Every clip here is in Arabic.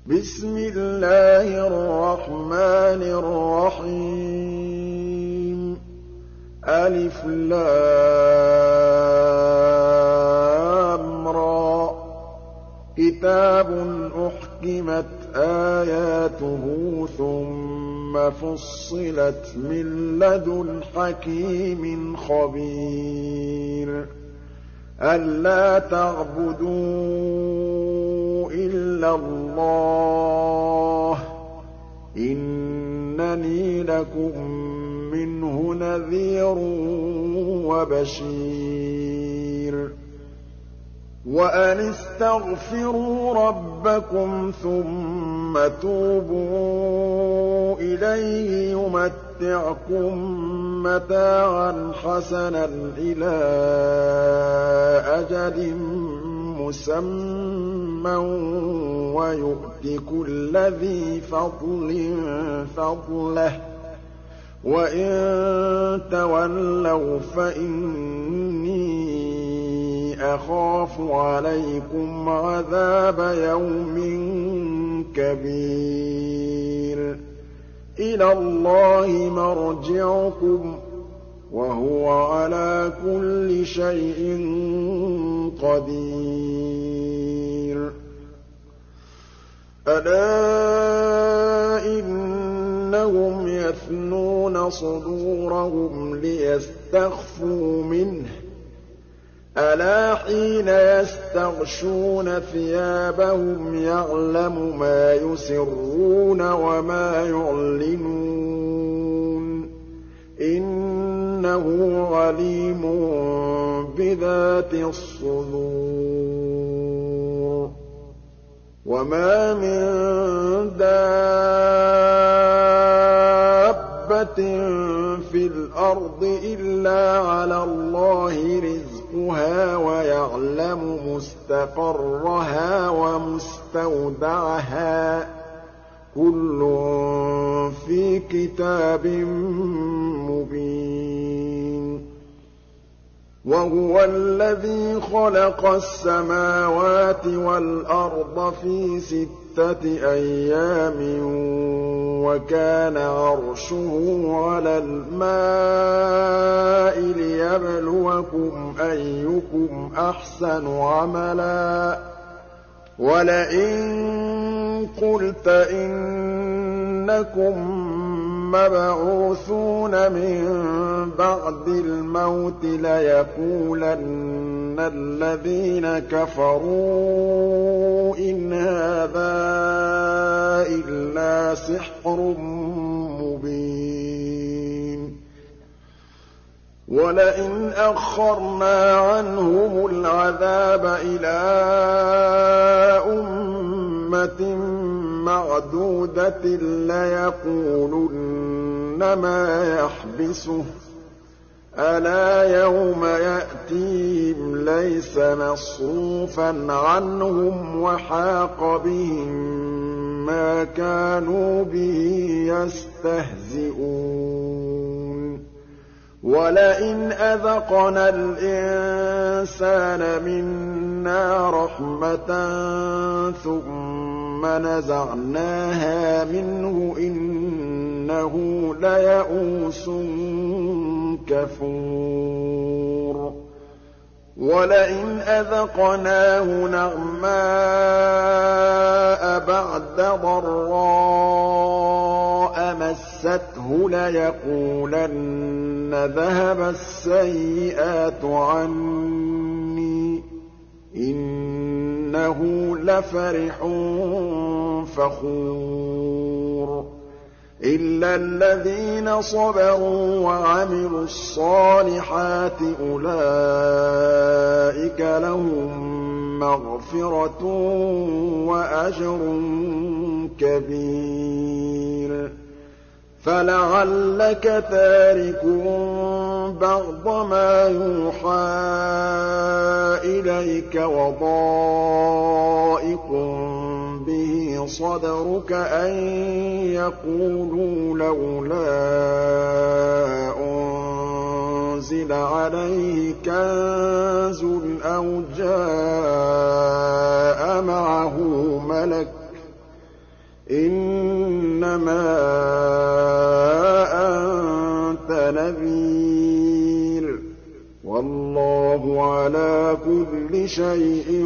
بسم الله الرحمن الرحيم ألف لام را كتاب أحكمت آياته ثم فصلت من لدن حكيم خبير ألا تعبدوا إلا الله إنني لكم منه نذير وبشير وأن استغفروا ربكم ثم توبوا إليه يمتعكم متاعا حسنا إلى أجل مسمى ويؤت كل ذي فضل فضله وإن تولوا فإني أخاف عليكم عذاب يوم كبير إلى الله مرجعكم وهو على كل شيء قدير ألا إنهم يثنون صدورهم ليستخفوا منه ألا حين يستغشون ثيابهم يعلم ما يسرون وما يعلنون إنه عليم بذات الصدور وما من دابة في الأرض إلا على الله رزقها ويعلم مستقرها ومستودعها كل في كتاب مبين وهو الذي خلق السماوات والأرض في 6 أيام وكان عرشه على الماء ليبلوكم أيكم أحسن عملا ولئن قلت إنكم مبعوثون من بعد الموت ليقولن الذين كفروا إن هذا إلا سحر مبين ولئن أخرنا عنهم العذاب إلى أمة معدودة ليقولن ما يحبسه ألا يوم يأتيهم ليس مصروفا عنهم وحاق بهم ما كانوا به يستهزئون ولئن أذقنا الإنسان منا رحمة ثم نزعناها منه إنه ليئوس كفور ولئن أذقناه نعماء بعد ضراء مسته ليقولن ذهب السيئات عني إنه لفرح فخور إلا الذين صبروا وعملوا الصالحات أولئك لهم مغفرة وأجر كبير فلعلك تارك بعض ما يوحى إليك وضائق به صدرك أن يقولوا لولا أنزل عليه كنز أو جاء معه ملك إِنَّمَا أَنتَ نَذِيرٌ ۚ وَاللَّهُ عَلَىٰ كُلِّ شَيْءٍ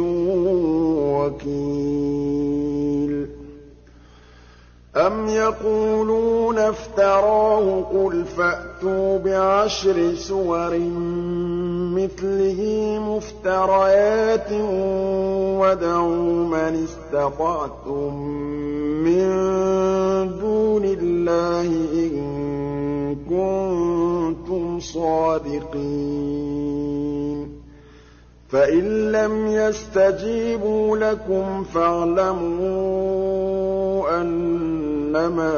وَكِيلٌ أَمْ يَقُولُونَ افْتَرَاهُ ۖ قُلْ فَأْتُوا بِعَشْرِ سُوَرٍ مِّثْلِهِ مُفْتَرَيَاتٍ وَادْعُوا مَنِ اسْتَطَعْتُم مِّن دُونِ اللَّهِ إِن كُنتُمْ صَادِقِينَ فَإِن لَّمْ يَسْتَجِيبُوا لَكُمْ فَاعْلَمُوا أَنَّمَا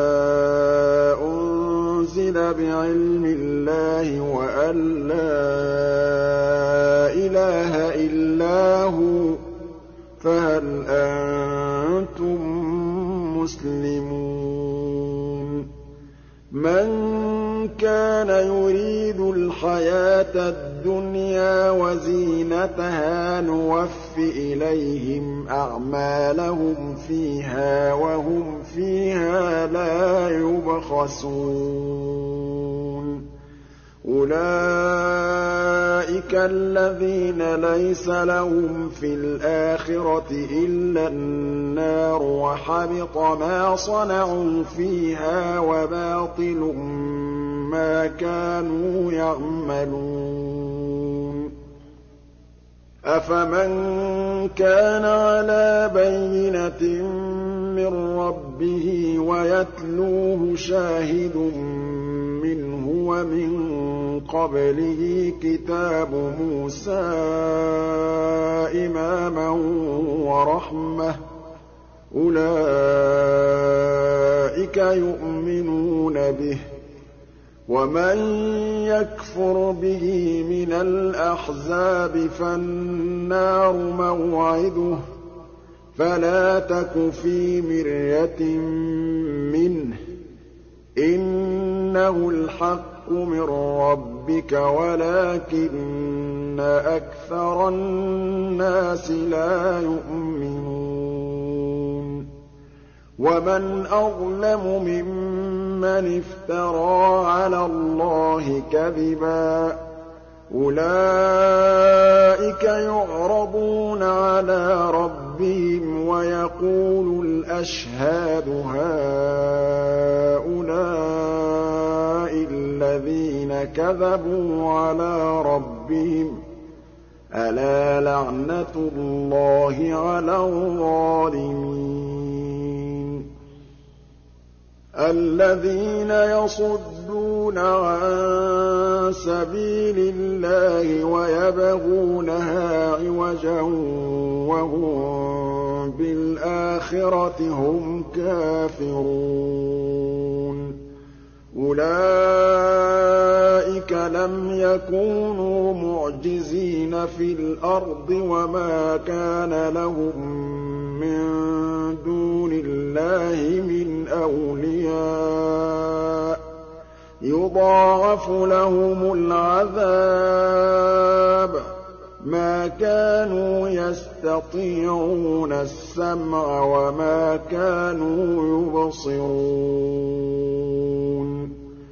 أُنزِلَ بِعِلْمِ اللَّهِ وَأَن لَّا إِلَٰهَ إِلَّا هُوَ ۖ فَهَلْ أَنتُم مُّسْلِمُونَ مَن كَانَ يُرِيدُ الْحَيَاةَ الدُّنْيَا وَزِينَتَهَا نُوَفِّ إِلَيْهِمْ أَعْمَالَهُمْ فِيهَا وَهُمْ فِيهَا لَا يُبْخَسُونَ أُولَٰئِكَ الَّذِينَ لَيْسَ لَهُمْ فِي الْآخِرَةِ إِلَّا النَّارُ ۖ وَحَبِطَ مَا صَنَعُوا فِيهَا وَبَاطِلٌ مَّا كَانُوا يَعْمَلُونَ أَفَمَن كَانَ عَلَىٰ بَيِّنَةٍ مِّن رَّبِّهِ وَيَتْلُوهُ شَاهِدٌ مِّنْهُ وَمِن قَبْلِهِ كِتَابُ مُوسَىٰ إِمَامًا وَرَحْمَةً ۚ أُولَٰئِكَ يُؤْمِنُونَ بِهِ ۚ وَمَن يَكْفُرْ بِهِ مِنَ الْأَحْزَابِ فَالنَّارُ مَوْعِدُهُ ۚ فَلَا تَكُ فِي مِرْيَةٍ مِّنْهُ ۚ إِنَّهُ الْحَقُّ مِن رَّبِّكَ وَلَٰكِنَّ أَكْثَرَ النَّاسِ لَا يُؤْمِنُونَ وَمَنْ أَظْلَمُ مِمَّنِ افْتَرَىٰ عَلَى اللَّهِ كَذِبًا ۚ أُولَٰئِكَ يُعْرَضُونَ عَلَىٰ رَبِّهِمْ وَيَقُولُ الْأَشْهَادُ هَٰؤُلَاءِ الَّذِينَ كَذَبُوا عَلَىٰ رَبِّهِمْ ۚ أَلَا لَعْنَةُ اللَّهِ عَلَى الظَّالِمِينَ الَّذِينَ يَصُدُّونَ عَن سَبِيلِ اللَّهِ وَيَبْغُونَهَا عِوَجًا وَهُم بِالْآخِرَةِ هُمْ كَافِرُونَ أُولَٰئِكَ لَمْ يَكُونُوا مُعْجِزِينَ فِي الْأَرْضِ وَمَا كَانَ لَهُم مِّن دُونِ اللَّهِ مِنْ أَوْلِيَاءَ ۘ يُضَاعَفُ لَهُمُ الْعَذَابُ ۚ مَا كَانُوا يَسْتَطِيعُونَ السَّمْعَ وَمَا كَانُوا يُبْصِرُونَ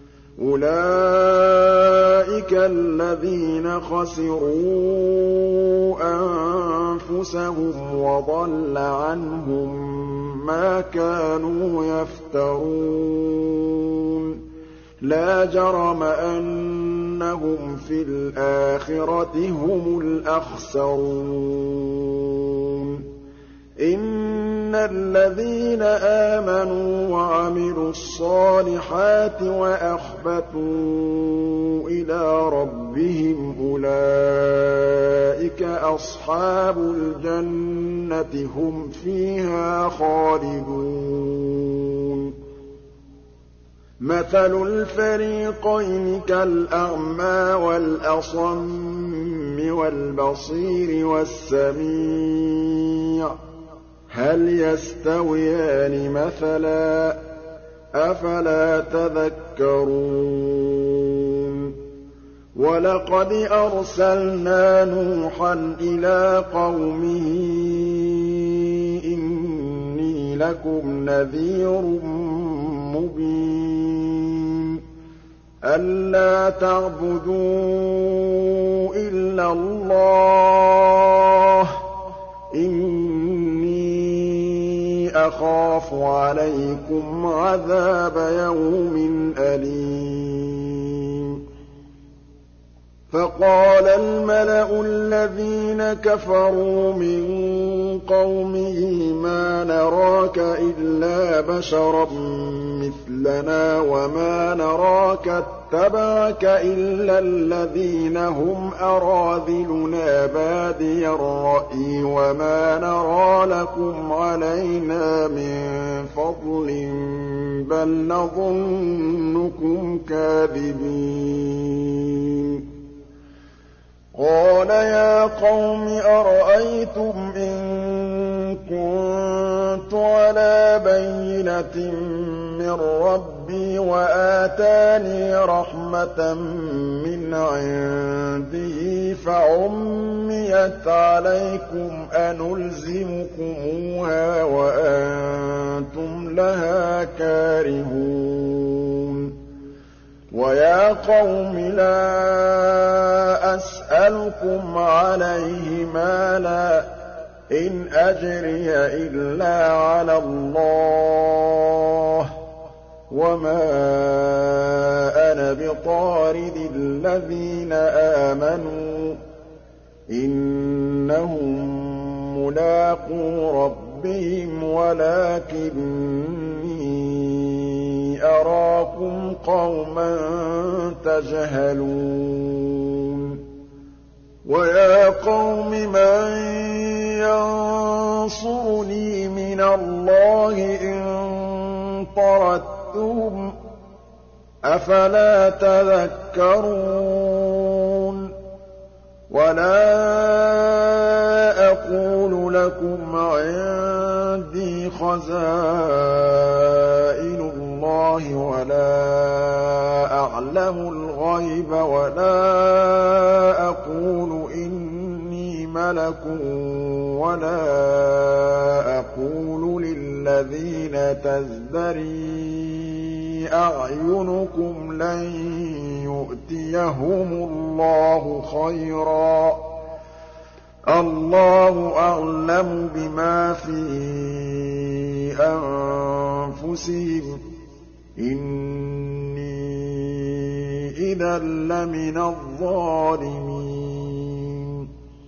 أُولَٰئِكَ الَّذِينَ خَسِرُوا أَنفُسَهُمْ وَضَلَّ عَنْهُم مَّا كَانُوا يَفْتَرُونَ لَا جَرَمَ أَنَّهُمْ فِي الْآخِرَةِ هُمُ الْأَخْسَرُونَ إِنَّ الَّذِينَ آمَنُوا وَعَمِلُوا الصَّالِحَاتِ وَأَخْبَتُوا إِلَىٰ رَبِّهِمْ أُولَٰئِكَ أَصْحَابُ الْجَنَّةِ هُمْ فِيهَا خَالِدُونَ مَثَلُ الْفَرِيقَيْنِ كَالْأَعْمَىٰ وَالْأَصَمِّ وَالْبَصِيرِ وَالسَّمِيعِ ۚ هَلْ يَسْتَوِيَانِ مَثَلًا ۚ أَفَلَا تَذَكَّرُونَ وَلَقَدْ أَرْسَلْنَا نُوحًا إِلَىٰ قَوْمِهِ إِنِّي إِنِّي لَكُمْ نَذِيرٌ مُّبِينٌ أَلَّا تَعْبُدُوا إِلَّا اللَّهَ إِنِّي أَخَافُ عَلَيْكُمْ عَذَابَ يَوْمٍ أَلِيمٍ فَقَالَ الْمَلَأُ الَّذِينَ كَفَرُوا مِن قَوْمِهِ مَا نَرَاكَ إِلَّا بَشَرًا مِّثْلَنَا وَمَا نَرَاكَ اتَّبَعَكَ إِلَّا الَّذِينَ هُمْ أَرَاذِلُنَا بَادِيَ الرَّأْيِ وَمَا نَرَىٰ لَكُمْ عَلَيْنَا مِن فَضْلٍ بَلْ نَظُنُّكُمْ كَاذِبِينَ قَالَ يَا قَوْمِ أَرَأَيْتُمْ إِن كُنتُ عَلَىٰ بَيِّنَةٍ مِّن رَّبِّي وَآتَانِي رَحْمَةً مِّنْ عِندِهِ فَعُمِّيَتْ عَلَيْكُمْ أَنُلْزِمُكُمُوهَا وَأَنتُمْ لَهَا كَارِهُونَ وَيَا قَوْمِ لَا أَسْأَلُكُمْ عَلَيْهِ مَالًا ۖ إِنْ أَجْرِيَ إِلَّا عَلَى اللَّهِ ۖ وَمَا أَنَا بِطَارِدِ الَّذِينَ آمَنُوا ۚ إِنَّهُم مُّلَاقُو رَبِّهِمْ وَلَٰكِنِّي أَرَاكُمْ قَوْمًا تَجْهَلُونَ وَيَا قَوْمِ مَن يَنصُرُنِي مِنَ اللَّهِ إِن طَرَدتُّهُمْ ۚ أَفَلَا تَذَكَّرُونَ وَلَا أَقُولُ لَكُمْ عِندِي خَزَائِنُ اللَّهِ وَلَا أَعْلَمُ الْغَيْبَ وَلَا أَقُولُ إِنِّي مَلَكٌ وَلَا أَقُولُ لِلَّذِينَ تَزْدَرِي أَعْيُنُكُمْ لَن يُؤْتِيَهُمُ اللَّهُ خَيْرًا ۖ اللَّهُ أَعْلَمُ بِمَا فِي أَنفُسِهِمْ ۖ إِنِّي إِذًا لَّمِنَ الظَّالِمِينَ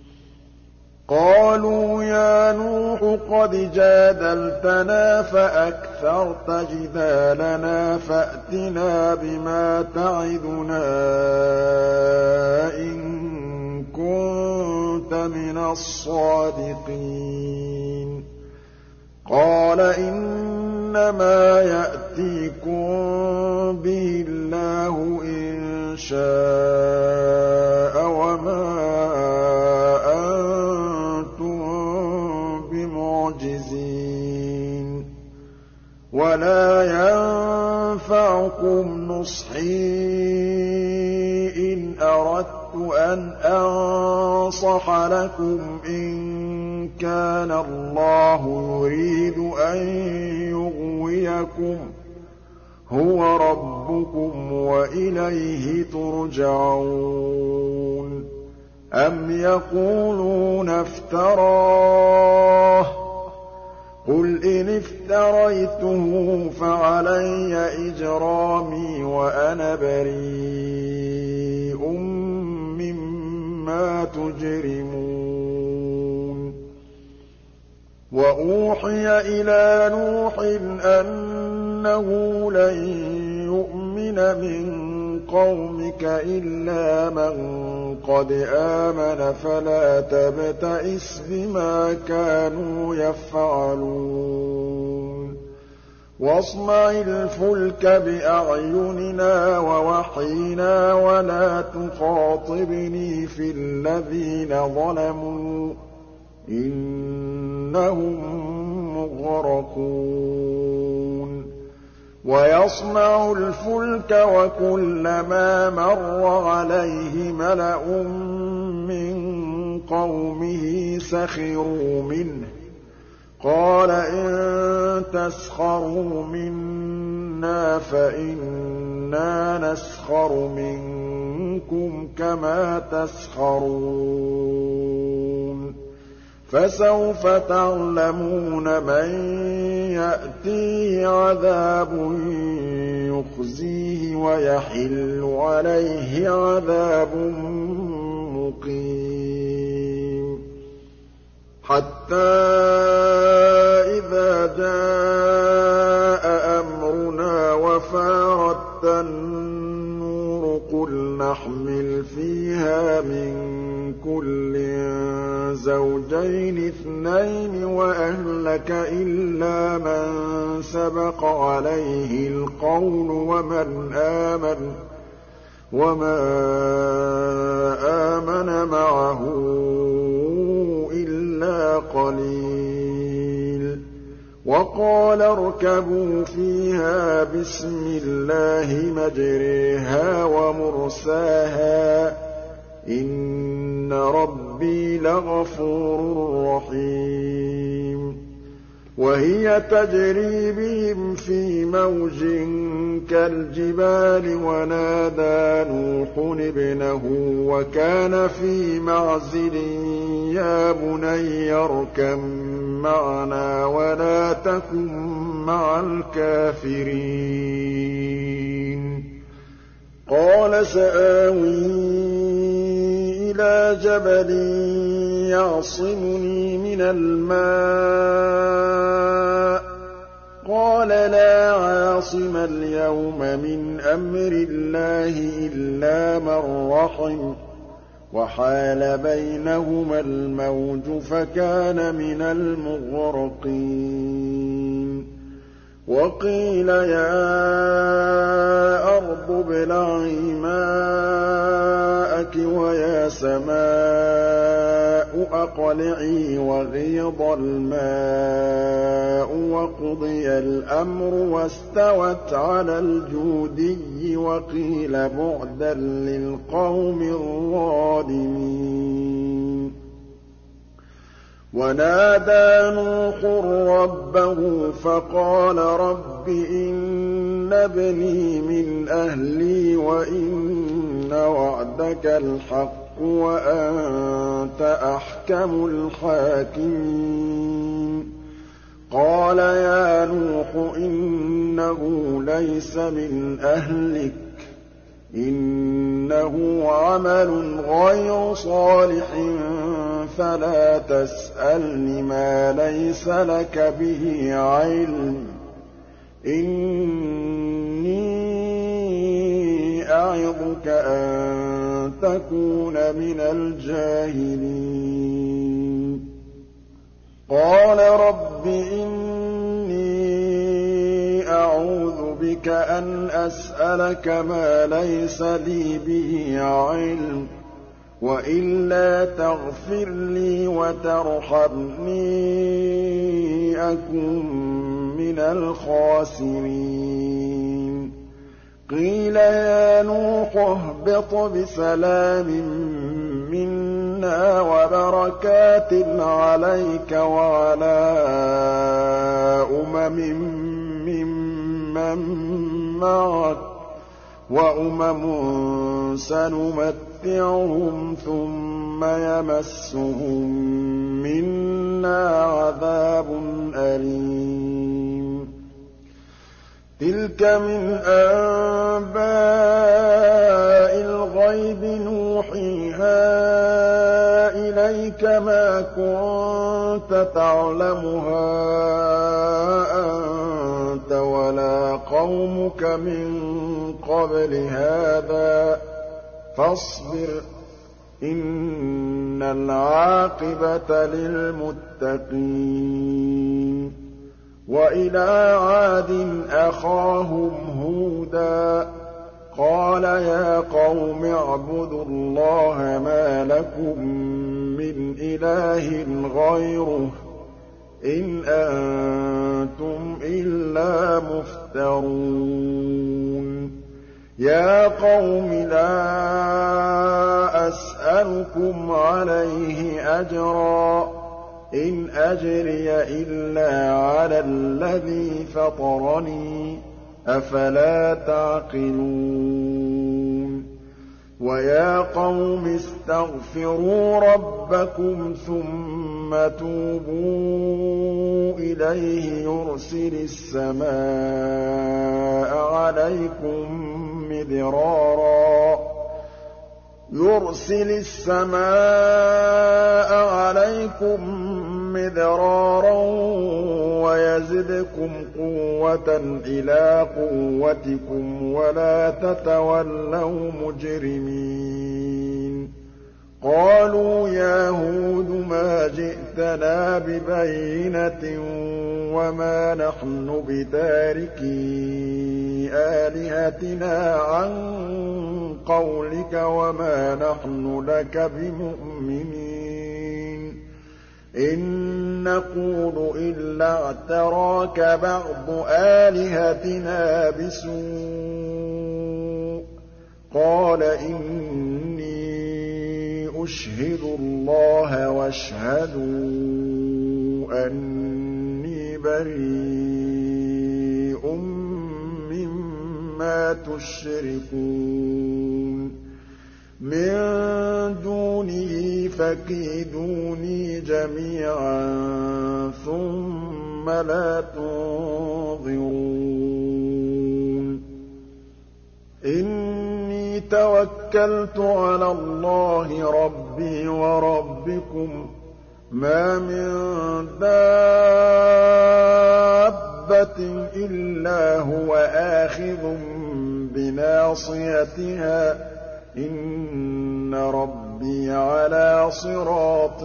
قَالُوا يَا نُوحُ قَدْ جَادَلْتَنَا فَأَكْثَرْتَ جِدَالَنَا فَأْتِنَا بِمَا تَعِدُنَا إِن كُنتَ مِنَ الصَّادِقِينَ قَالَ إِنَّمَا يَأْتِيكُم بِهِ اللَّهُ إِن شَاءَ وَمَا أَنتُم بِمُعْجِزِينَ وَلَا يَنفَعُكُمْ نُصْحِي إِنْ أَرَدتُّ أَنْ أَنصَحَ لَكُمْ إِن كَانَ اللَّهُ يُرِيدُ أَن يُغْوِيَكُمْ ۚ هُوَ رَبُّكُمْ وَإِلَيْهِ تُرْجَعُونَ أَمْ يَقُولُونَ افْتَرَاهُ ۖ قُلْ إِنِ افْتَرَيْتُهُ فَعَلَيَّ إِجْرَامِي وَأَنَا بَرِيءٌ مِّمَّا تُجْرِمُونَ وَأُوحِيَ إِلَىٰ نُوحٍ أَنَّهُ لَن يُؤْمِنَ مِن قَوْمِكَ إِلَّا مَن قَدْ آمَنَ فَلَا تَبْتَئِسْ بِمَا كَانُوا يَفْعَلُونَ وَاصْنَعِ الْفُلْكَ بِأَعْيُنِنَا وَوَحْيِنَا وَلَا تُخَاطِبْنِي فِي الَّذِينَ ظَلَمُوا إِنَّهُم مُّغْرَقُونَ وَيَصْنَعُ الْفُلْكَ وَكُلَّمَا مَرَّ عَلَيْهِ مَلَأٌ مِّن قَوْمِهِ سَخِرُوا مِنْهُ قَالَ إِن تَسْخَرُوا مِنَّا فَإِنَّا نَسْخَرُ مِنكُمْ كَمَا تَسْخَرُونَ فَسَوْفَ تَعْلَمُونَ مَن يَأْتِيهِ عَذَابٌ يُخْزِيهِ وَيَحِلُّ عَلَيْهِ عَذَابٌ مُّقِيمٌ حَتَّىٰ إِذَا جَاءَ أَمْرُنَا وَفَارَتِ النُّورُ قُلْ نَحْمِلُ فِيهَا مِن كُلٍّ زَوْجَيْنِ اثْنَيْنِ وَأَهْلَكَ إِلَّا مَن سَبَقَ عَلَيْهِ الْقَوْلُ وَمَنْ آمَنَ وَمَا آمَنَ مَعَهُ إِلَّا قَلِيلٌ وَقَالَ ارْكَبُوا فِيهَا بِسْمِ اللَّهِ مَجْرَاهَا وَمُرْسَاهَا ۚ إِنَّ رَبِّي لَغَفُورٌ رَّحِيمٌ وَهِيَ تَجْرِي بِهِمْ فِي مَوْجٍ كَالْجِبَالِ وَنَادَىٰ نُوحٌ ابْنَهُ وَكَانَ فِي مَعْزِلٍ يَا بُنَيَّ ارْكَب مَّعَنَا وَلَا تَكُن مَّعَ الْكَافِرِينَ قَالَ سَآوِي إِلَىٰ جَبَلٍ يَعْصِمُنِي مِنَ الْمَاءِ ۚ قَالَ لَا عَاصِمَ الْيَوْمَ مِنْ أَمْرِ اللَّهِ إِلَّا مَن رَّحِمَ ۚ وَحَالَ بَيْنَهُمَا الْمَوْجُ فَكَانَ مِنَ الْمُغْرَقِينَ وَقِيلَ يَا أَرْضُ ابْلَعِي مَاءَكِ وَيَا سَمَاءُ أَقْلِعِي وَغِيضَ الْمَاءُ وَقُضِيَ الْأَمْرُ وَاسْتَوَتْ عَلَى الْجُودِيِّ وَقِيلَ بُعْدًا لِّلْقَوْمِ الظَّالِمِينَ وَنَادَىٰ نُوحٌ رَّبَّهُ فَقَالَ رَبِّ إِنَّ ابْنِي مِنْ أَهْلِي وَإِنَّ وَعْدَكَ الْحَقُّ وَأَنتَ أَحْكَمُ الْحَاكِمِينَ قَالَ يَا نُوحُ إِنَّهُ لَيْسَ مِنْ أَهْلِكَ ۖ إِنَّهُ عَمَلٌ غَيْرُ صَالِحٍ فَلَا تَسْأَلْنِ مَا لَيْسَ لَكَ بِهِ عِلْمٌ ۖ إِنِّي أَعِظُكَ أَن تَكُونَ مِنَ الْجَاهِلِينَ قَالَ رَبِّ إِنِّي أَعُوذُ بِكَ أَنْ أَسْأَلَكَ مَا لَيْسَ لِي بِهِ عِلْمٌ ۖ وَإِلَّا تَغْفِرْ لِي وَتَرْحَمْنِي أَكُن مِّنَ الْخَاسِرِينَ قِيلَ يَا نُوحُ اهْبِطْ بِسَلَامٍ مِّنَّا وَبَرَكَاتٍ عَلَيْكَ وَعَلَىٰ أُمَمٍ مِّمَّن مَّعَكَ ۚ وَأُمَمٌ سَنُمَتِّعُهُمْ ثُمَّ يَمَسُّهُم مِّنَّا عَذَابٌ أَلِيمٌ تِلْكَ مِنْ أَنبَاءِ الْغَيْبِ نُوحِيهَا إِلَيْكَ ۖ مَا كُنتَ تَعْلَمُهَا أَنتَ وَلَا قَوْمُكَ مِن قَبْلِ هَٰذَا ۖ فَاصْبِرْ ۖ إِنَّ الْعَاقِبَةَ لِلْمُتَّقِينَ وَإِلَىٰ عَادٍ أَخَاهُمْ هُودًا ۚ قَالَ يَا قَوْمِ اعْبُدُوا اللَّهَ مَا لَكُم مِّنْ إِلَٰهٍ غَيْرُهُ ۖ إِنْ أَنتُمْ إِلَّا مُفْتَرُونَ يَا قَوْمِ لَا أَسْأَلُكُمْ عَلَيْهِ أَجْرًا ۖ إِنْ أَجْرِيَ إِلَّا عَلَى الَّذِي فَطَرَنِي ۚ أَفَلَا تَعْقِلُونَ وَيَا قَوْمِ اسْتَغْفِرُوا رَبَّكُمْ ثُمَّ تُوبُوا إِلَيْهِ يُرْسِلِ السَّمَاءَ عَلَيْكُم مِّدْرَارًا وَيَزِدْكُمْ قُوَّةً إِلَىٰ قُوَّتِكُمْ وَلَا تَتَوَلَّوْا مُجْرِمِينَ قَالُوا يَا هُودُ مَا جِئْتَنَا بِبَيِّنَةٍ وَمَا نَحْنُ بِتَارِكِي آلِهَتِنَا عَن قَوْلِكَ وَمَا نَحْنُ لَكَ بِمُؤْمِنِينَ إِن نَّقُولُ إِلَّا اعْتَرَاكَ بَعْضُ آلِهَتِنَا بِسُوءٍ ۗ قَالَ إِنِّي أُشْهِدُ اللَّهَ وَاشْهَدُوا أَنِّي بَرِيءٌ مِّمَّا تُشْرِكُونَ مِن دُونِهِ فَكِيدُونِي جَمِيعًا ثُمَّ لَا تُنظِرُونِ إِنِّي تَوَكَّلْتُ عَلَى اللَّهِ رَبِّي وَرَبِّكُم ۖ مَّا مِن دَابَّةٍ إِلَّا هُوَ آخِذٌ بِنَاصِيَتِهَا ۚ إِنَّ رَبِّي عَلَىٰ صِرَاطٍ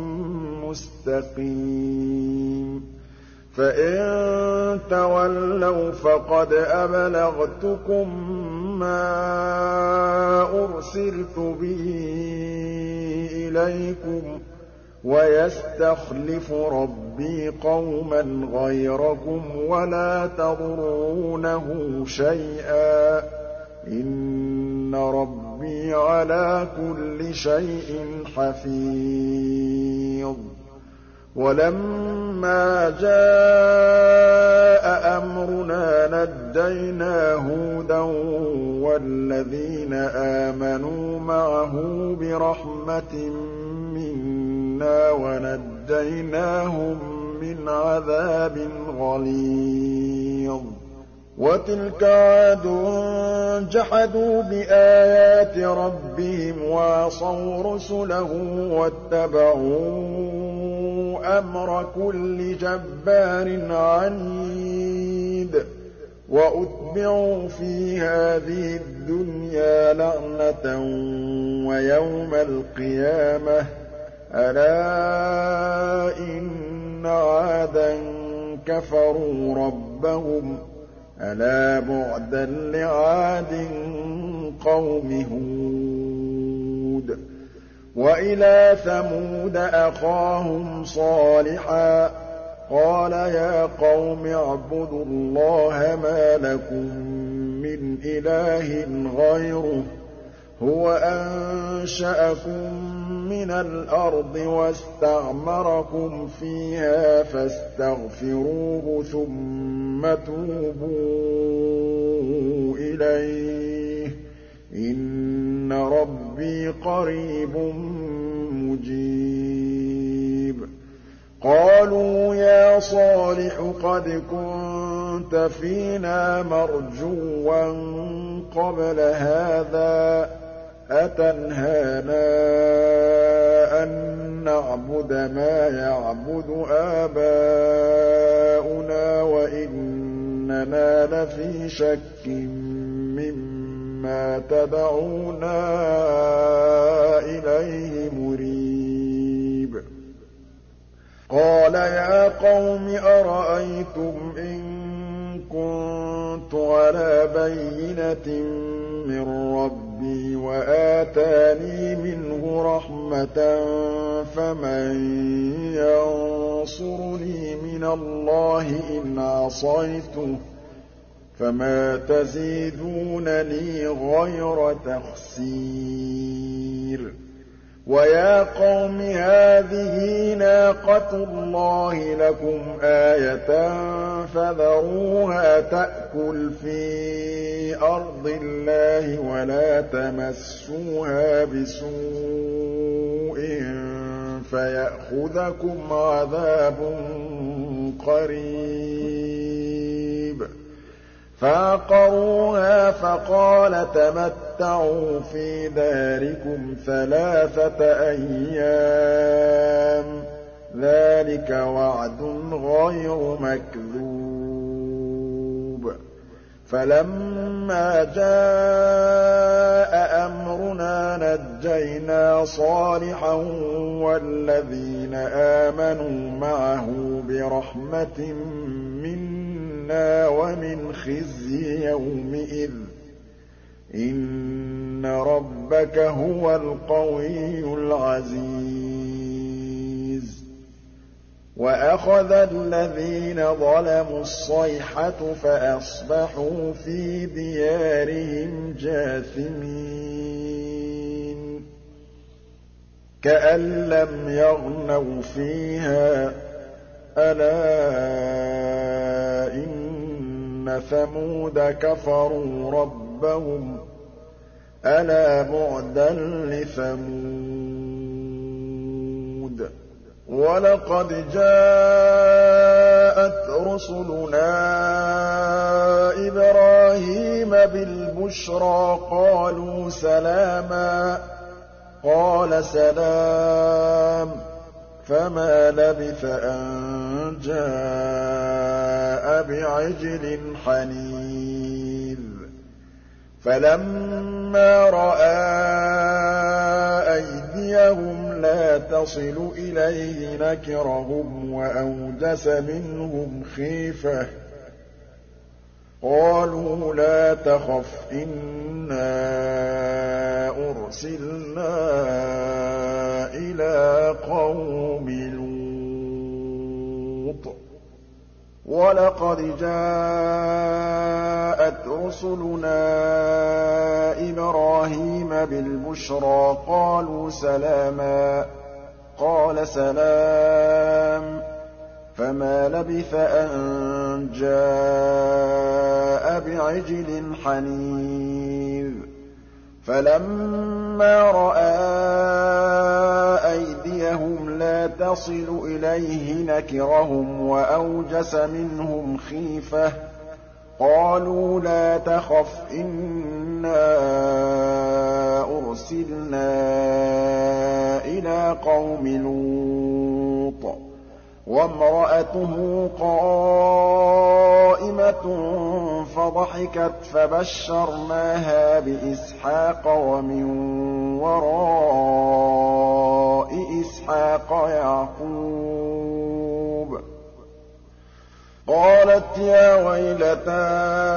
مُّسْتَقِيمٍ فَإِن تَوَلَّوْا فَقَدْ أَبْلَغْتُكُم مَّا أُرْسِلْتُ بِهِ إِلَيْكُمْ ۖ وَيَسْتَخْلِفُ رَبِّي قَوْمًا غَيْرَكُمْ وَلَا تَضُرُّونَهُ شَيْئًا ۚ إِنَّ رَبِّي عَلَىٰ كُلِّ شَيْءٍ حَفِيظٌ وَلَمَّا جَاءَ أَمْرُنَا نَجَّيْنَا هُودًا وَالَّذِينَ آمَنُوا مَعَهُ بِرَحْمَةٍ مِّنَّا وَنَجَّيْنَاهُم مِّنْ عَذَابٍ غَلِيظٍ وَتِلْكَ عَادٌ جَحَدُوا بِآيَاتِ رَبِّهِمْ وَعَصَوْا رُسُلَهُ وَاتَّبَعُوا أَمْرَ كُلِّ جَبَّارٍ عَنِيدٍ وَأُتْبِعُوا فِي هَٰذِهِ الدُّنْيَا لَعْنَةً وَيَوْمَ الْقِيَامَةِ ۗ أَلَا إِنَّ عَادًا كَفَرُوا رَبَّهُمْ ۗ أَلَا بُعْدًا لِّعَادٍ قَوْمِ هُودٍ وَإِلَىٰ ثَمُودَ أَخَاهُمْ صَالِحًا ۗ قَالَ يَا قَوْمِ اعْبُدُوا اللَّهَ مَا لَكُم مِّنْ إِلَٰهٍ غَيْرُهُ ۖ هُوَ أَنشَأَكُم مِّنَ الْأَرْضِ وَاسْتَعْمَرَكُمْ فِيهَا فَاسْتَغْفِرُوهُ ثُمَّ تُوبُوا إِلَيْهِ ۚ إِنَّ رَبِّي قَرِيبٌ مُّجِيبٌ قَالُوا يَا صَالِحُ قَدْ كُنتَ فِينَا مَرْجُوًّا قَبْلَ هَٰذَا ۖ أَتَنْهَانَا أَن نَّعْبُدَ مَا يَعْبُدُ آبَاؤُنَا وَإِنَّنَا لَفِي شَكٍّ مِّمَّا تَدْعُونَا إِلَيْهِ مُرِيبٍ قَالَ يَا قَوْمِ أَرَأَيْتُمْ إِن كُنتُ عَلَىٰ بَيِّنَةٍ مِّن رَّبِّي وَآتَانِي مِنْهُ رَحْمَةً فَمَن يَنصُرُنِي مِنَ اللَّهِ إِنْ عَصَيْتُهُ ۖ فَمَا تَزِيدُونَنِي غَيْرَ تَخْسِيرٍ وَيَا قَوْمِ هَٰذِهِ نَاقَةُ اللَّهِ لَكُمْ آيَةً فَذَرُوهَا تَأْكُلْ فِي أَرْضِ اللَّهِ وَلَا تَمَسُّوهَا بِسُوءٍ فَيَأْخُذَكُمْ عَذَابٌ قَرِيبٌ فَعَقَرُوهَا فَقَالَ تَمَتَّعُوا فِي دَارِكُمْ 3 أَيَّامٍ ۚ ذَٰلِكَ وَعْدٌ غَيْرُ مَكْذُوبٍ فَلَمَّا جَاءَ أَمْرُنَا نَجَّيْنَا صَالِحًا وَالَّذِينَ آمَنُوا مَعَهُ بِرَحْمَةٍ مِّنَّا وَمِنْ خِزْيِ يَوْمِئِذٍ ۗ إِنَّ رَبَّكَ هُوَ الْقَوِيُّ الْعَزِيزُ وَأَخَذَ الَّذِينَ ظَلَمُوا الصَّيْحَةُ فَأَصْبَحُوا فِي دِيَارِهِمْ جَاثِمِينَ كَأَن لَّمْ يَغْنَوْا فِيهَا ۗ أَلَا إِنَّ ثَمُودَ كَفَرُوا رَبَّهُمْ ۗ أَلَا بُعْدًا لِّثَمُودَ وَلَقَدْ جَاءَتْ رُسُلُنَا إِبْرَاهِيمَ بِالْبُشْرَىٰ قَالُوا سَلَامًا ۖ قَالَ سَلَامٌ ۖ فَمَا لَبِثَ أَن جَاءَ بِعِجْلٍ حَنِيذٍ فَلَمَّا رَأَىٰ أَيْدِيَهُمْ لَا تَصِلُ إِلَيْهِ نَكِرَهُمْ وَأَوْجَسَ مِنْهُمْ خِيفَةً ۚ قَالُوا لَا تَخَفْ إِنَّا أُرْسِلْنَا إِلَىٰ قَوْمِ لُوطٍ وَلَقَدْ جَاءَتْ رُسُلُنَا إِبْرَاهِيمَ بِالْبُشْرَىٰ قَالُوا سَلَامًا ۖ قَالَ سَلَامٌ ۖ فَمَا لَبِثَ أَن جَاءَ بِعِجْلٍ حَنِيذٍ فَلَمَّا رَأَىٰ أَيْدِيَهُمْ لَا تَصِلُ إِلَيْهِ نَكِرَهُمْ وَأَوْجَسَ مِنْهُمْ خِيفَةً ۚ قَالُوا لَا تَخَفْ إِنَّا أُرْسِلْنَا إِلَىٰ قَوْمِ لُوطٍ وَامْرَأَتُهُ قَائِمَةٌ فَضَحِكَتْ فَبَشَّرْنَاهَا بِإِسْحَاقَ وَمِن وَرَاءِ إِسْحَاقَ يَعْقُوبَ قَالَتْ يَا وَيْلَتَا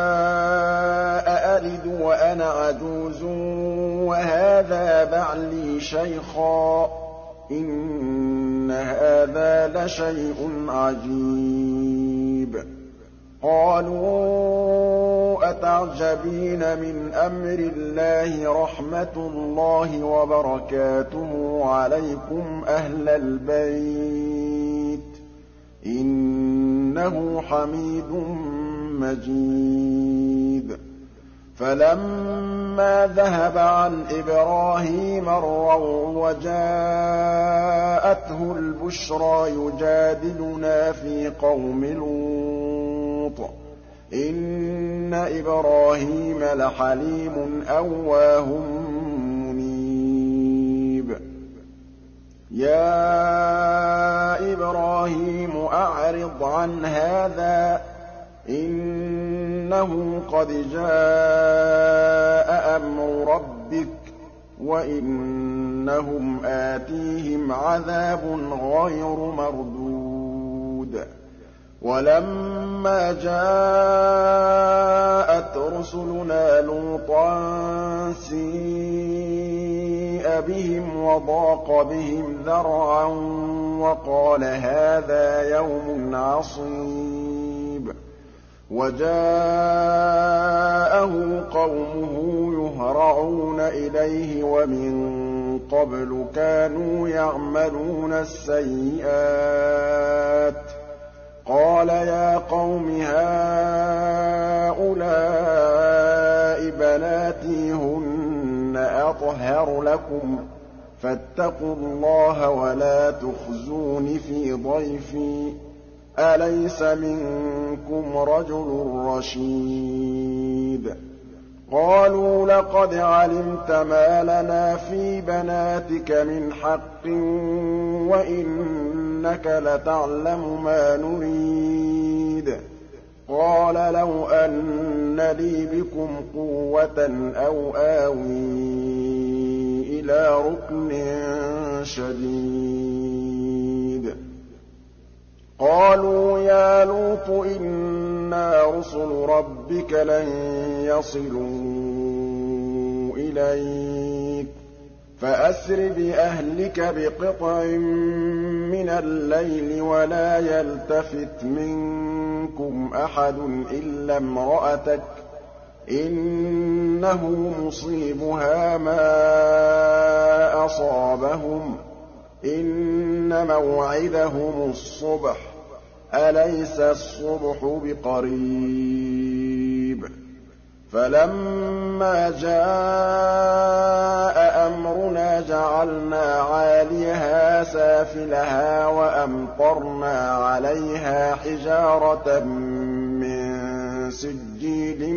أَأَلِدُ وَأَنَا عَجُوزٌ وَهَٰذَا بَعْلِي شَيْخًا إِنَّ هَٰذَا لَشَيْءٌ عَجِيبٌ قَالُوا أَتَعْجَبِينَ مِنْ أَمْرِ اللَّهِ رَحْمَتُ اللَّهِ وَبَرَكَاتُهُ عَلَيْكُمْ أَهْلَ الْبَيْتِ ۖ إِنَّهُ حَمِيدٌ مَّجِيدٌ فَلَمَّا ذَهَبَ عَنْ إِبْرَاهِيمَ الرَّوْعُ وَجَاءَتْهُ الْبُشْرَىٰ يُجَادِلُنَا فِي قَوْمِ لُوطٍ إِنَّ إِبْرَاهِيمَ لَحَلِيمٌ أَوَّاهٌ مُّنِيبٌ يَا إِبْرَاهِيمُ أَعْرِضْ عَنْ هَٰذَا إِنَّهُ قَدْ جَاءَ أَمْرُ رَبِّكَ وَإِنَّهُمْ آتِيهِمْ عَذَابٌ غَيْرُ مَرْدُودٍ وَلَمَّا جَاءَتْ رُسُلُنَا لُوطًا سِيءَ بِهِمْ وَضَاقَ بِهِمْ ذَرْعًا وَقَالَ هَٰذَا يَوْمٌ عَصِيبٌ وَجَاءَهُ قَوْمُهُ يُهْرَعُونَ إِلَيْهِ وَمِن قَبْلُ كَانُوا يَعْمَلُونَ السَّيِّئَاتِ قَالَ يَا قَوْمِ هَٰؤُلَاءِ بَنَاتِي هُنَّ أَطْهَرُ لَكُمْ فَاتَّقُوا اللَّهَ وَلَا تُخْزُونِ فِي ضَيْفِي أَلَيْسَ مِنكُمْ رَجُلٌ رَّشِيدٌ قَالُوا لَقَدْ عَلِمْتَ مَا لَنَا فِي بَنَاتِكَ مِنْ حَقٍّ وَإِنَّكَ لَتَعْلَمُ مَا نُرِيدُ قَالَ لَوْ أَنَّ لِي بِكُمْ قُوَّةً أَوْ آوِي إِلَىٰ رُكْنٍ شَدِيدٍ قَالُوا يَا لُوطُ إِنَّا رُسُلُ رَبِّكَ لَن يَصِلُوا إِلَيْكَ فَأَسْرِ بِأَهْلِكَ بِقِطْعٍ مِّنَ اللَّيْلِ وَلَا يَلْتَفِتْ مِنكُمْ أَحَدٌ إِلَّا امْرَأَتَكَ إِنَّهُ مُصِيبُهَا مَا أَصَابَهُمْ ۚ إِنَّ مَوْعِدَهُمُ الصُّبْحُ ۚ أَلَيْسَ الصُّبْحُ بِقَرِيبٍ فَلَمَّا جَاءَ أَمْرُنَا جَعَلْنَا عَالِيَهَا سَافِلَهَا وَأَمْطَرْنَا عَلَيْهَا حِجَارَةً مِّن سِجِّيلٍ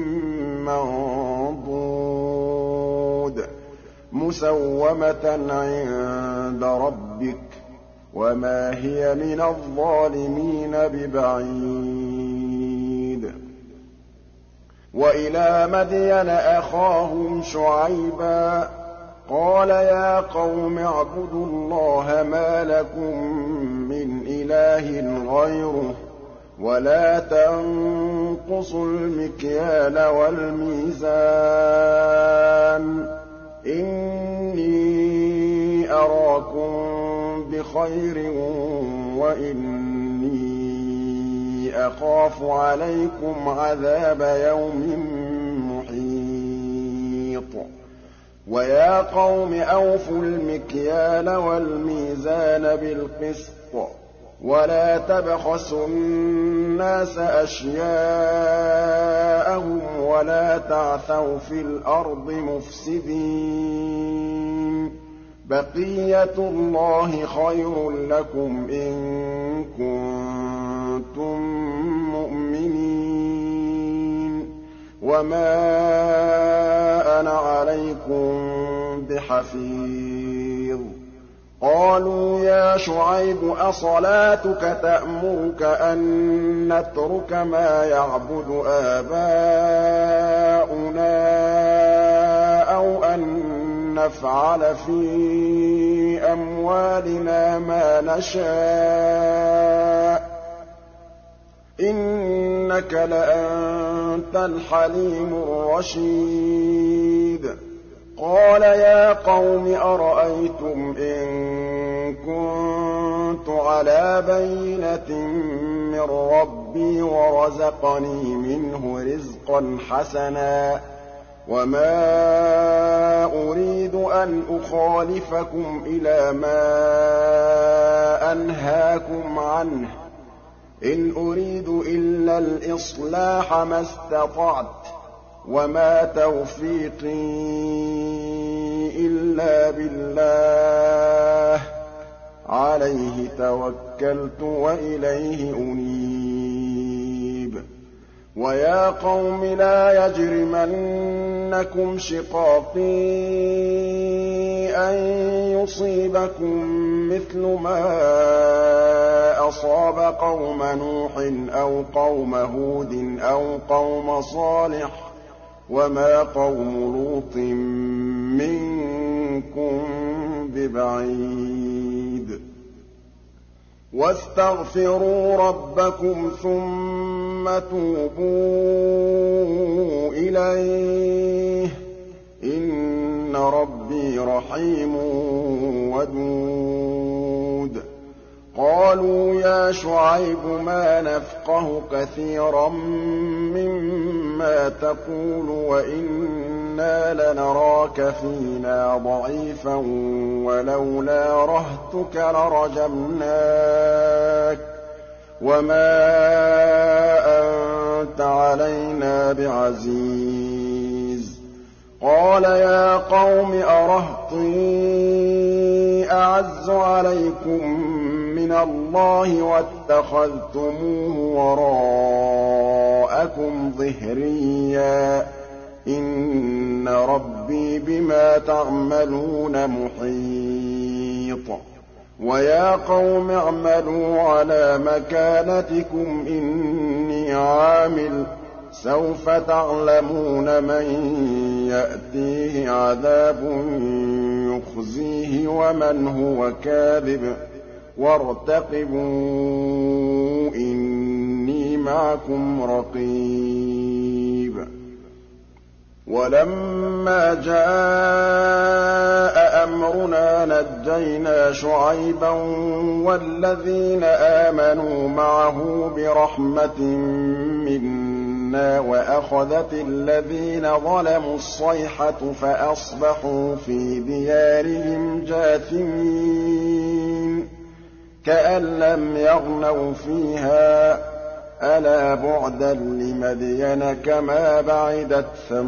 مَّنضُودٍ مُّسَوَّمَةً عِندَ رَبِّكَ ۖ وَمَا هِيَ مِنَ الظَّالِمِينَ بِبَعِيدٍ وَإِلَىٰ مَدْيَنَ أَخَاهُمْ شُعَيْبًا ۗ قَالَ يَا قَوْمِ اعْبُدُوا اللَّهَ مَا لَكُم مِّنْ إِلَٰهٍ غَيْرُهُ وَلَا تَنقُصُوا الْمِكْيَالَ وَالْمِيزَانَ ۚ إِنِّي أَرَاكُم بِخَيْرٍ وَإِنِّي أَخَافُ عَلَيْكُمْ عَذَابَ يَوْمٍ مُّحِيطٍ وَيَا قَوْمِ أَوْفُوا الْمِكْيَالَ وَالْمِيزَانَ بِالْقِسْطِ وَلَا تَبْخَسُوا النَّاسَ أَشْيَاءَهُمْ وَلَا تَعْثَوْا فِي الْأَرْضِ مُفْسِدِينَ بَقِيَّتُ اللَّهِ خَيْرٌ لَّكُمْ إِن كُنتُم مُّؤْمِنِينَ وَمَا أَنَا عَلَيْكُم بِحَفِيظٍ قَالُوا يَا شُعَيْبُ أَصَلَاتُكَ تَأْمُرُكَ أَن نَّتْرُكَ مَا يَعْبُدُ آبَاؤُنَا أَوْ أَن نَّفْعَلَ فِي أَمْوَالِنَا مَا نَشَاءُ ۖ إِنَّكَ لَأَنتَ الْحَلِيمُ الرَّشِيدُ قَالَ يَا قَوْمِ أَرَأَيْتُمْ إِن كُنتُ عَلَىٰ بَيِّنَةٍ مِّن رَّبِّي وَرَزَقَنِي مِنْهُ رِزْقًا حَسَنًا وَمَا أُرِيدُ أَنْ أُخَالِفَكُمْ إِلَىٰ مَا أَنْهَاكُمْ عَنْهُ ۚ إِنْ أُرِيدُ إِلَّا الْإِصْلَاحَ مَا اسْتَطَعْتُ ۚ وَمَا تَوْفِيقِي إِلَّا بِاللَّهِ ۚ عَلَيْهِ تَوَكَّلْتُ وَإِلَيْهِ أُنِيبُ وَيَا قَوْمِ لَا يَجْرِمَنَّكُمْ شِقَاقِي أَن يُصِيبَكُم مِّثْلُ مَا أَصَابَ قَوْمَ نُوحٍ أَوْ قَوْمَ هُودٍ أَوْ قَوْمَ صَالِحٍ ۚ وَمَا قَوْمُ لُوطٍ مِّنكُم بِبَعِيدٍ وَاسْتَغْفِرُوا رَبَّكُمْ ثُمَّ تُوبُوا إِلَيْهِ ۚ إِنَّ رَبِّي رَحِيمٌ وَدُودٌ قَالُوا يَا شُعَيْبُ مَا نَفْقَهُ كَثِيرًا مِّمَّا مَا تَقُولُ وَإِنَّا لَنَرَاكَ فِينَا ضَعِيفًا وَلَوْلَا رَهْطُكَ لَرَجَمْنَاكَ وَمَا أَنتَ عَلَيْنَا بِعَزِيزٍ قَالَ يَا قَوْمِ أَرَهْطِي أَعَزُّ عَلَيْكُم مِّنَ اللَّهِ وَاتَّخَذْتُمُوهُ وَرَاءَكُمْ ظِهْرِيًّا ۖ إِنَّ رَبِّي بِمَا تَعْمَلُونَ مُحِيطٌ وَيَا قَوْمِ اعْمَلُوا عَلَىٰ مَكَانَتِكُمْ إِنِّي عَامِلٌ ۖ سَوْفَ تَعْلَمُونَ مَن يَأْتِيهِ عَذَابٌ يُخْزِيهِ وَمَنْ هُوَ كَاذِبٌ ۖ وَارْتَقِبُوا إِنِّي مَعَكُمْ رَقِيبٌ وَلَمَّا جَاءَ أَمْرُنَا نَجَّيْنَا شُعَيْبًا وَالَّذِينَ آمَنُوا مَعَهُ بِرَحْمَةٍ مِّنَّا وَأَخَذَتِ الَّذِينَ ظَلَمُوا الصَّيْحَةُ فَأَصْبَحُوا فِي دِيَارِهِمْ جَاثِمِينَ كَأَن لَّمْ يَغْنَوْا فِيهَا ۗ أَلَا بُعْدًا لِّمَدْيَنَ كَمَا بَعِدَتْ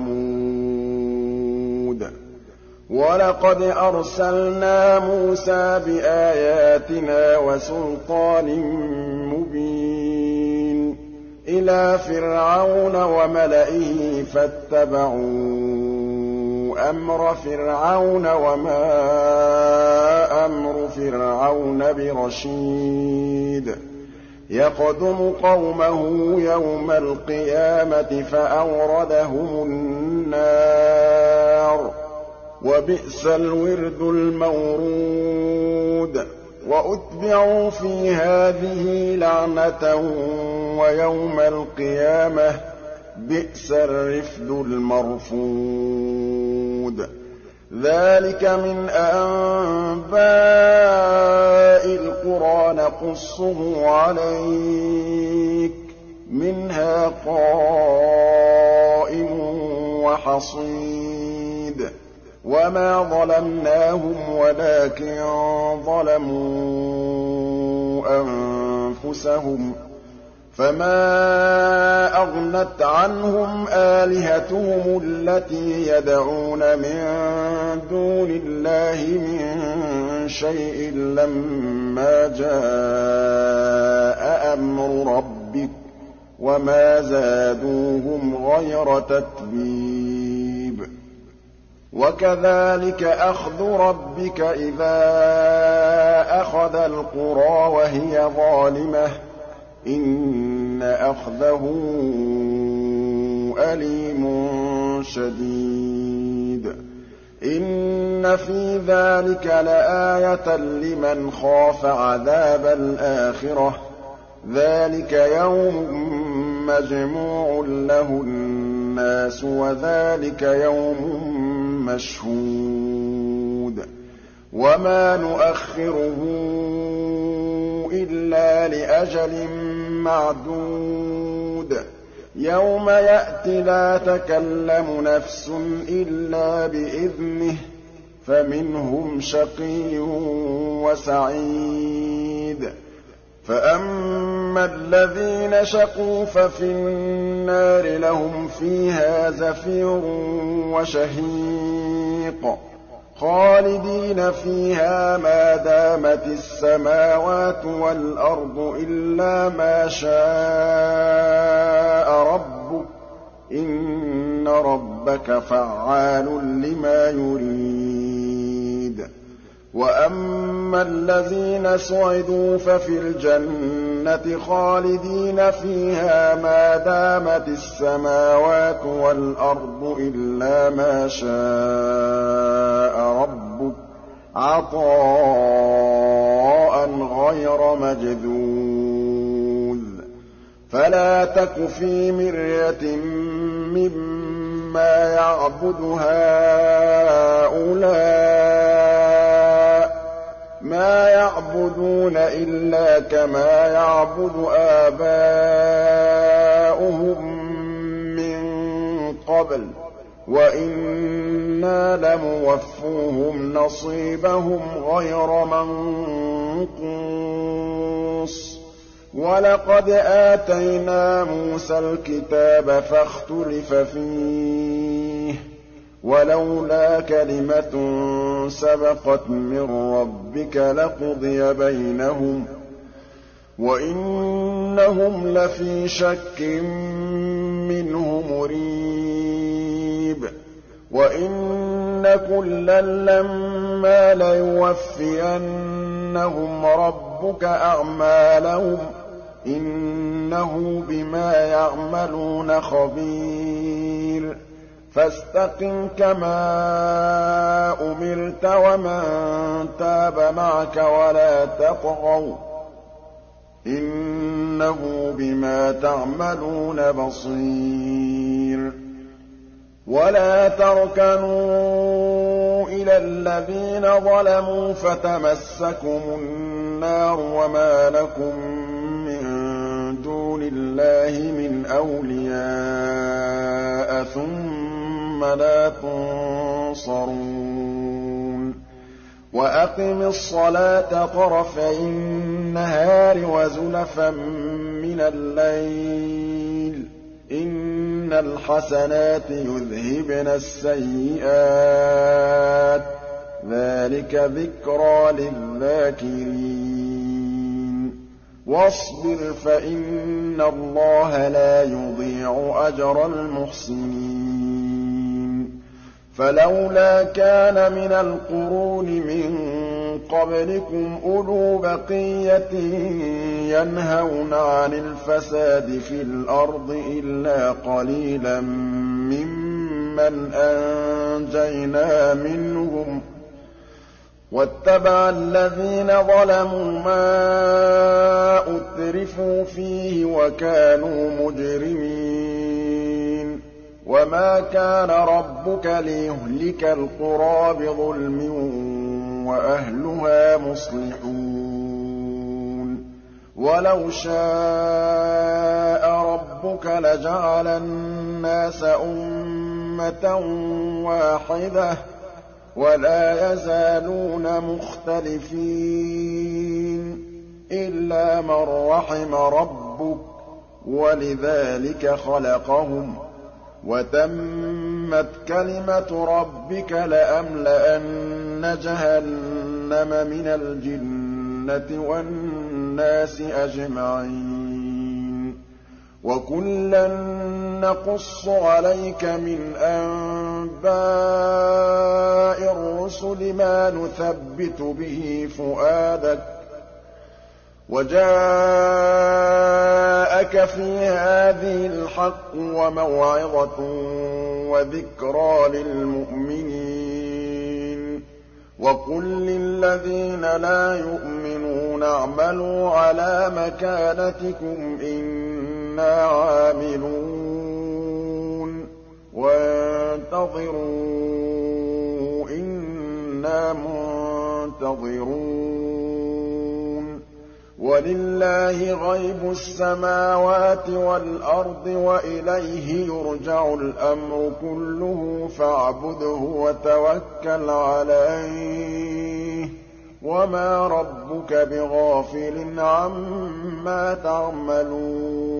ثَمُودُ وَلَقَدْ أَرْسَلْنَا مُوسَىٰ بِآيَاتِنَا وَسُلْطَانٍ مُّبِينٍ إِلَىٰ فِرْعَوْنَ وَمَلَئِهِ فَاتَّبَعُوا أَمْرَ فِرْعَوْنَ وَمَا أَمْرُ فِرْعَوْنَ بِرَشِيدٍ يَقْدُمُ قَوْمَهُ يَوْمَ الْقِيَامَةِ فَأَوْرَدَهُمُ النَّارَ ۖ وَبِئْسَ الْوِرْدُ الْمَوْرُودُ وَأُتْبِعُوا فِي هَٰذِهِ لَعْنَةً وَيَوْمَ الْقِيَامَةِ ۚ بِئْسَ الرِّفْدُ الْمَرْفُودُ ذَٰلِكَ مِنْ أَنبَاءِ الْقُرَىٰ نَقُصُّهُ عَلَيْكَ ۖ مِنْهَا قَائِمٌ وَحَصِيدٌ وَمَا ظَلَمْنَاهُمْ وَلَٰكِن ظَلَمُوا أَنفُسَهُمْ ۖ فَمَا أَغْنَتْ عَنْهُمْ آلِهَتُهُمُ الَّتِي يَدْعُونَ مِن دُونِ اللَّهِ مِن شَيْءٍ لَّمَّا جَاءَ أَمْرُ رَبِّكَ ۖ وَمَا زَادُوهُمْ غَيْرَ تَتْبِيبٍ وَكَذَٰلِكَ أَخْذُ رَبِّكَ إِذَا أَخَذَ الْقُرَىٰ وَهِيَ ظَالِمَةٌ ۚ إِنَّ أَخْذَهُ أَلِيمٌ شَدِيدٌ إِنَّ فِي ذَٰلِكَ لَآيَةً لِّمَنْ خَافَ عَذَابَ الْآخِرَةِ ۚ ذَٰلِكَ يَوْمٌ مَّجْمُوعٌ لَّهُ النَّاسُ وَذَٰلِكَ يَوْمٌ مَّشْهُودٌ وَمَا نُؤَخِّرُهُ إِلَّا لِأَجَلٍ مَّعْدُودٍ يَوْمَ يَأْتِ لَا تَكَلَّمُ نَفْسٌ إِلَّا بِإِذْنِهِ ۚ فَمِنْهُمْ شَقِيٌّ وَسَعِيدٌ فَأَمَّا الَّذِينَ شَقُوا فَفِي النَّارِ لَهُمْ فِيهَا زَفِيرٌ وَشَهِيقٌ خَالِدِينَ فِيهَا مَا دَامَتِ السَّمَاوَاتُ وَالْأَرْضُ إِلَّا مَا شَاءَ رَبُّكَ ۚ إِنَّ رَبَّكَ فَعَّالٌ لِّمَا يُرِيدُ وَأَمَّا الَّذِينَ سُعِدُوا فَفِي الْجَنَّةِ خَالِدِينَ فِيهَا مَا دَامَتِ السَّمَاوَاتُ وَالْأَرْضُ إِلَّا مَا شَاءَ رَبُّكَ ۖ عَطَاءً غَيْرَ مَجْذُوذٍ فَلَا تَكُ فِي مِرْيَةٍ مِّمَّا يَعْبُدُ هَٰؤُلَاءِ ۚ مَا يَعْبُدُونَ إِلَّا كَمَا يَعْبُدُ آبَاؤُهُم مِّن قَبْلُ وَإِنَّا لَمُوَفُّوهُمْ نَصِيبَهُمْ غَيْرَ مَنقُوصٍ وَلَقَدْ آتَيْنَا مُوسَى الْكِتَابَ فَاخْتُلِفَ فِيهِ وَلَوْلَا كَلِمَةٌ سَبَقَتْ مِن رَّبِّكَ لَقُضِيَ بَيْنَهُمْ وَإِنَّهُمْ لَفِي شَكٍّ مِّنْهُ مُرِيبٍ وَإِنَّ كُلًّا لَّمَّا لَيُوَفِّيَنَّهُمْ رَبُّكَ أَعْمَالَهُمْ ۚ إِنَّهُ بِمَا يَعْمَلُونَ خَبِيرٌ فَاسْتَقِمْ كَمَا أُمِرْتَ وَمَن تَابَ مَعَكَ وَلَا تَطْغَوْا ۚ إِنَّهُ بِمَا تَعْمَلُونَ بَصِيرٌ وَلَا تَرْكَنُوا إِلَى الَّذِينَ ظَلَمُوا فَتَمَسَّكُمُ النَّارُ وَمَا لَكُم مِّن دُونِ اللَّهِ مِنْ أَوْلِيَاءَ ثُمَّ لَا تُنصَرُونَ وَأَقِمِ الصَّلَاةَ طَرَفَيِ النَّهَارِ وَزُلَفًا مِّنَ اللَّيْلِ ۚ إِنَّ الْحَسَنَاتِ يُذْهِبْنَ السَّيِّئَاتِ ۚ ذَٰلِكَ ذِكْرَىٰ لِلذَّاكِرِينَ وَاصْبِرْ فَإِنَّ اللَّهَ لَا يُضِيعُ أَجْرَ الْمُحْسِنِينَ فَلَوْلَا كَانَ مِنَ الْقُرُونِ مِن قَبْلِكُمْ أُولُو بَقِيَّةٍ يَنْهَوْنَ عَنِ الْفَسَادِ فِي الْأَرْضِ إِلَّا قَلِيلًا مِّمَّنْ أَنجَيْنَا مِنْهُمْ ۗ وَاتَّبَعَ الَّذِينَ ظَلَمُوا مَا أُتْرِفُوا فِيهِ وَكَانُوا مُجْرِمِينَ وَمَا كَانَ رَبُّكَ لِيُهْلِكَ الْقُرَىٰ بِظُلْمٍ وَأَهْلُهَا مُصْلِحُونَ وَلَوْ شَاءَ رَبُّكَ لَجَعَلَ النَّاسَ أُمَّةً وَاحِدَةً ۖ وَلَا يَزَالُونَ مُخْتَلِفِينَ إِلَّا مَن رَّحِمَ رَبُّكَ ۚ وَلِذَٰلِكَ خَلَقَهُمْ ۗ وَتَمَّتْ كَلِمَةُ رَبِّكَ لَأَمْلَأَنَّ جَهَنَّمَ مِنَ الْجِنَّةِ وَالنَّاسِ أَجْمَعِينَ وَكُلًّا نَّقُصُّ عَلَيْكَ مِنْ أَنبَاءِ الرُّسُلِ مَا نُثَبِّتُ بِهِ فُؤَادَكَ ۖ وَجَاءَكَ فِي هَٰذِهِ الْحَقُّ وَمَوْعِظَةٌ وَذِكْرَىٰ لِلْمُؤْمِنِينَ وَقُل لِّلَّذِينَ لَا يُؤْمِنُونَ اعْمَلُوا عَلَىٰ مَكَانَتِكُمْ إِنَّا عَامِلُونَ وَانتَظِرُوا إِنَّا مُنتَظِرُونَ وَلِلَّهِ غَيْبُ السَّمَاوَاتِ وَالْأَرْضِ وَإِلَيْهِ يُرْجَعُ الْأَمْرُ كُلُّهُ فَاعْبُدْهُ وَتَوَكَّلْ عَلَيْهِ ۚ وَمَا رَبُّكَ بِغَافِلٍ عَمَّا تَعْمَلُونَ